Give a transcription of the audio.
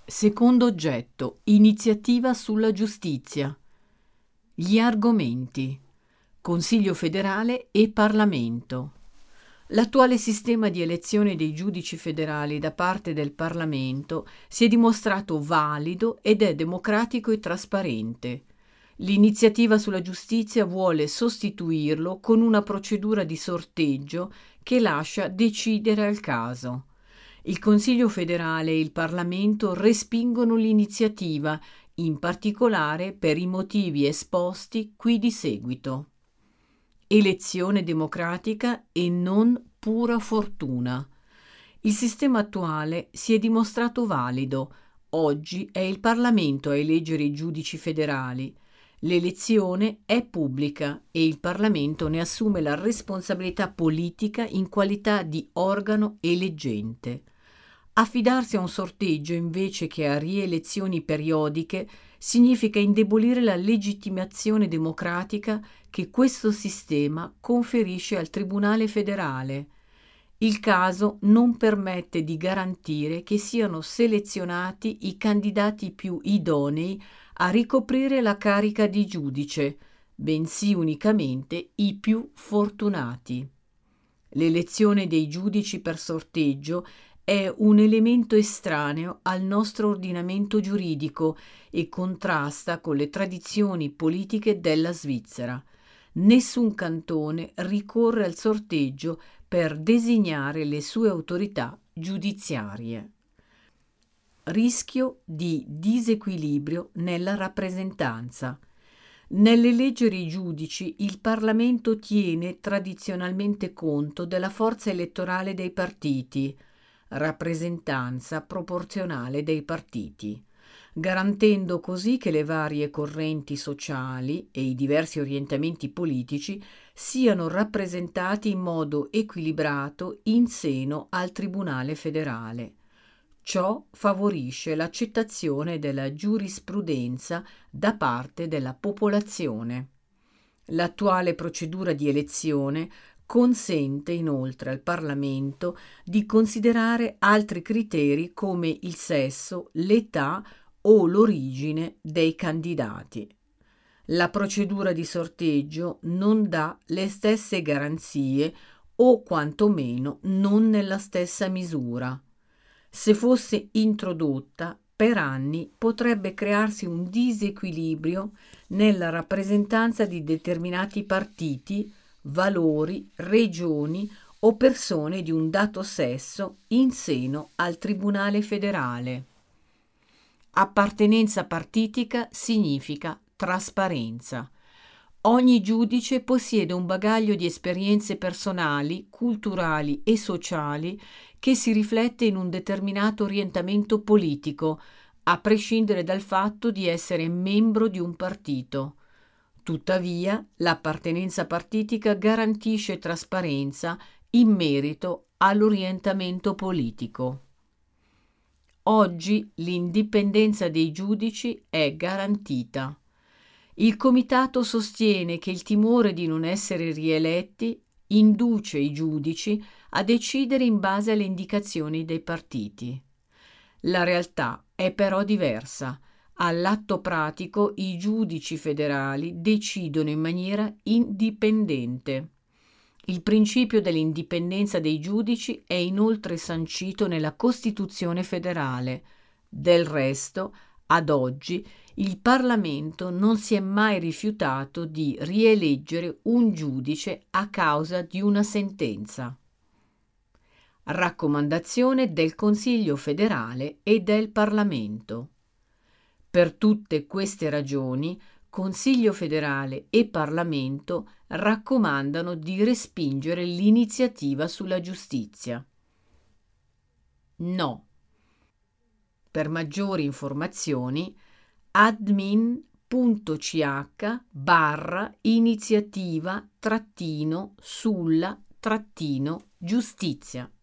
Secondo oggetto, iniziativa sulla giustizia. Gli argomenti: Consiglio federale e Parlamento. L'attuale sistema di elezione dei giudici federali da parte del Parlamento si è dimostrato valido ed è democratico e trasparente. L'iniziativa sulla giustizia vuole sostituirlo con una procedura di sorteggio che lascia decidere al caso. Il Consiglio federale e il Parlamento respingono l'iniziativa, in particolare per i motivi esposti qui di seguito. Elezione democratica e non pura fortuna. Il sistema attuale si è dimostrato valido. Oggi è il Parlamento a eleggere i giudici federali. L'elezione è pubblica e il Parlamento ne assume la responsabilità politica in qualità di organo eleggente. Affidarsi a un sorteggio invece che a rielezioni periodiche significa indebolire la legittimazione democratica che questo sistema conferisce al Tribunale federale. Il caso non permette di garantire che siano selezionati i candidati più idonei a ricoprire la carica di giudice, bensì unicamente i più fortunati. L'elezione dei giudici per sorteggio è un elemento estraneo al nostro ordinamento giuridico e contrasta con le tradizioni politiche della Svizzera. Nessun cantone ricorre al sorteggio per designare le sue autorità giudiziarie. Rischio di disequilibrio nella rappresentanza. Nell'eleggere i giudici, il Parlamento tiene tradizionalmente conto della forza elettorale dei partiti, rappresentanza proporzionale dei partiti, garantendo così che le varie correnti sociali e i diversi orientamenti politici siano rappresentati in modo equilibrato in seno al Tribunale federale. Ciò favorisce l'accettazione della giurisprudenza da parte della popolazione. L'attuale procedura di elezione consente inoltre al Parlamento di considerare altri criteri come il sesso, l'età o l'origine dei candidati. La procedura di sorteggio non dà le stesse garanzie o quantomeno non nella stessa misura. Se fosse introdotta, per anni potrebbe crearsi un disequilibrio nella rappresentanza di determinati partiti, valori, regioni o persone di un dato sesso in seno al Tribunale federale. Appartenenza partitica significa trasparenza. Ogni giudice possiede un bagaglio di esperienze personali, culturali e sociali che si riflette in un determinato orientamento politico, a prescindere dal fatto di essere membro di un partito. Tuttavia, l'appartenenza partitica garantisce trasparenza in merito all'orientamento politico. Oggi l'indipendenza dei giudici è garantita. Il Comitato sostiene che il timore di non essere rieletti induce i giudici a decidere in base alle indicazioni dei partiti. La realtà è però diversa. All'atto pratico i giudici federali decidono in maniera indipendente. Il principio dell'indipendenza dei giudici è inoltre sancito nella Costituzione federale. Del resto, ad oggi, il Parlamento non si è mai rifiutato di rieleggere un giudice a causa di una sentenza. Raccomandazione del Consiglio federale e del Parlamento. Per tutte queste ragioni, Consiglio federale e Parlamento raccomandano di respingere l'iniziativa sulla giustizia. No. Per maggiori informazioni admin.ch/iniziativa-sulla-giustizia